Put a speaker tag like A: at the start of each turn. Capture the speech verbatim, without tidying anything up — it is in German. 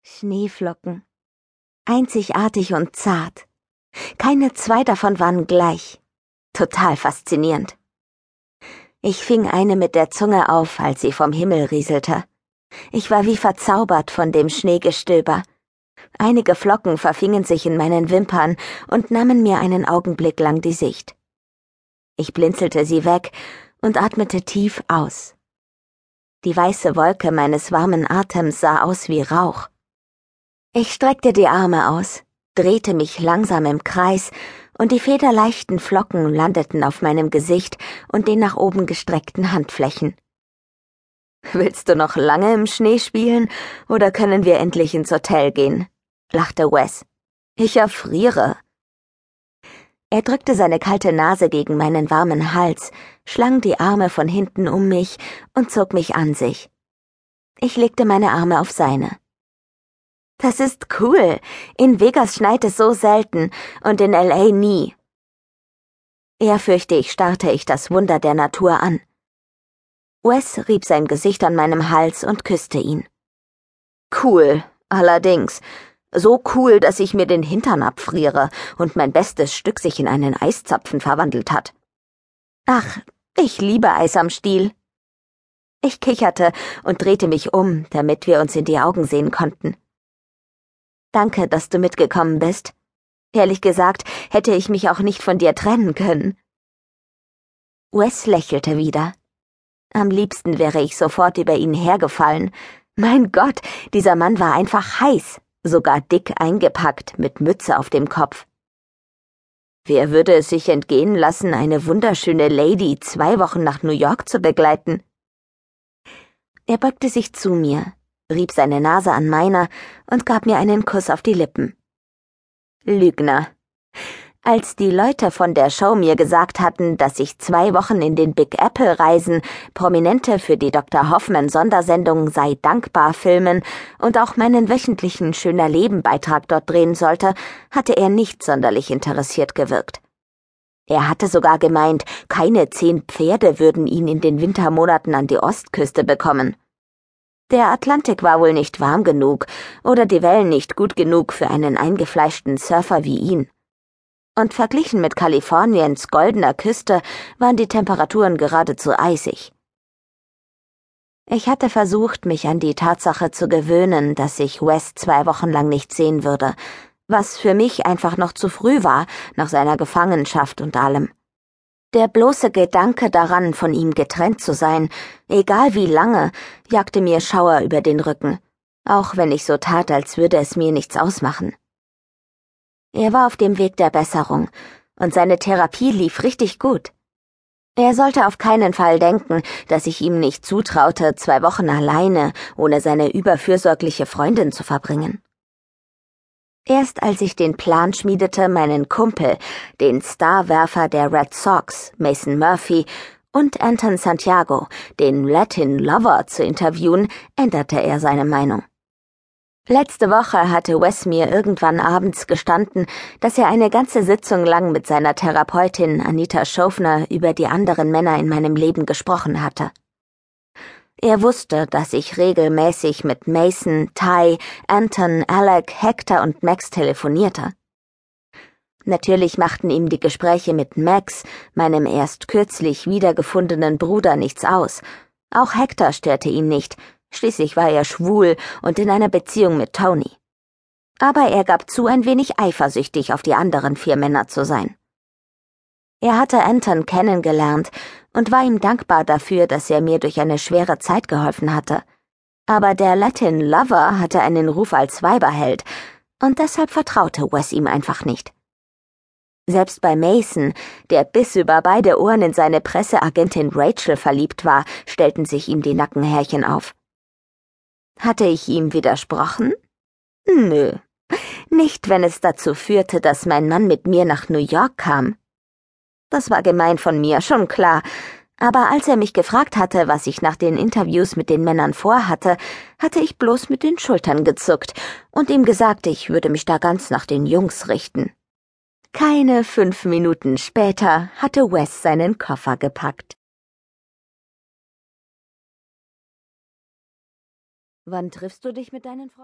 A: Schneeflocken. Einzigartig und zart. Keine zwei davon waren gleich. Total faszinierend. Ich fing eine mit der Zunge auf, als sie vom Himmel rieselte. Ich war wie verzaubert von dem Schneegestöber. Einige Flocken verfingen sich in meinen Wimpern und nahmen mir einen Augenblick lang die Sicht. Ich blinzelte sie weg und atmete tief aus. Die weiße Wolke meines warmen Atems sah aus wie Rauch. Ich streckte die Arme aus, drehte mich langsam im Kreis, und die federleichten Flocken landeten auf meinem Gesicht und den nach oben gestreckten Handflächen. »Willst du noch lange im Schnee spielen, oder können wir endlich ins Hotel gehen?« lachte Wes. »Ich erfriere.« Er drückte seine kalte Nase gegen meinen warmen Hals, schlang die Arme von hinten um mich und zog mich an sich. Ich legte meine Arme auf seine. »Das ist cool. In Vegas schneit es so selten und in L A nie.« Ehrfürchtig starrte ich das Wunder der Natur an. Wes rieb sein Gesicht an meinem Hals und küsste ihn. »Cool, allerdings. So cool, dass ich mir den Hintern abfriere und mein bestes Stück sich in einen Eiszapfen verwandelt hat. Ach, ich liebe Eis am Stiel.« Ich kicherte und drehte mich um, damit wir uns in die Augen sehen konnten. »Danke, dass du mitgekommen bist. Ehrlich gesagt, hätte ich mich auch nicht von dir trennen können.« Wes lächelte wieder. Am liebsten wäre ich sofort über ihn hergefallen. Mein Gott, dieser Mann war einfach heiß, sogar dick eingepackt, mit Mütze auf dem Kopf. Wer würde es sich entgehen lassen, eine wunderschöne Lady zwei Wochen nach New York zu begleiten? Er beugte sich zu mir, rieb seine Nase an meiner und gab mir einen Kuss auf die Lippen. Lügner. Als die Leute von der Show mir gesagt hatten, dass ich zwei Wochen in den Big Apple reisen, Prominente für die Doktor Hoffmann-Sondersendung Sei dankbar filmen und auch meinen wöchentlichen Schöner-Leben-Beitrag dort drehen sollte, hatte er nicht sonderlich interessiert gewirkt. Er hatte sogar gemeint, keine zehn Pferde würden ihn in den Wintermonaten an die Ostküste bekommen. Der Atlantik war wohl nicht warm genug oder die Wellen nicht gut genug für einen eingefleischten Surfer wie ihn. Und verglichen mit Kaliforniens goldener Küste waren die Temperaturen geradezu eisig. Ich hatte versucht, mich an die Tatsache zu gewöhnen, dass ich Wes zwei Wochen lang nicht sehen würde, was für mich einfach noch zu früh war, nach seiner Gefangenschaft und allem. Der bloße Gedanke daran, von ihm getrennt zu sein, egal wie lange, jagte mir Schauer über den Rücken, auch wenn ich so tat, als würde es mir nichts ausmachen. Er war auf dem Weg der Besserung, und seine Therapie lief richtig gut. Er sollte auf keinen Fall denken, dass ich ihm nicht zutraute, zwei Wochen alleine, ohne seine überfürsorgliche Freundin zu verbringen. Erst als ich den Plan schmiedete, meinen Kumpel, den Starwerfer der Red Sox, Mason Murphy, und Anton Santiago, den Latin Lover, zu interviewen, änderte er seine Meinung. Letzte Woche hatte Wes mir irgendwann abends gestanden, dass er eine ganze Sitzung lang mit seiner Therapeutin Anita Schofner über die anderen Männer in meinem Leben gesprochen hatte. Er wusste, dass ich regelmäßig mit Mason, Ty, Anton, Alec, Hector und Max telefonierte. Natürlich machten ihm die Gespräche mit Max, meinem erst kürzlich wiedergefundenen Bruder, nichts aus. Auch Hector störte ihn nicht. Schließlich war er schwul und in einer Beziehung mit Tony. Aber er gab zu, ein wenig eifersüchtig auf die anderen vier Männer zu sein. Er hatte Anton kennengelernt und war ihm dankbar dafür, dass er mir durch eine schwere Zeit geholfen hatte. Aber der Latin Lover hatte einen Ruf als Weiberheld, und deshalb vertraute Wes ihm einfach nicht. Selbst bei Mason, der bis über beide Ohren in seine Presseagentin Rachel verliebt war, stellten sich ihm die Nackenhärchen auf. Hatte ich ihm widersprochen? Nö, nicht, wenn es dazu führte, dass mein Mann mit mir nach New York kam. Das war gemein von mir, schon klar, aber als er mich gefragt hatte, was ich nach den Interviews mit den Männern vorhatte, hatte ich bloß mit den Schultern gezuckt und ihm gesagt, ich würde mich da ganz nach den Jungs richten. Keine fünf Minuten später hatte Wes seinen Koffer gepackt. Wann triffst du dich mit deinen Freunden?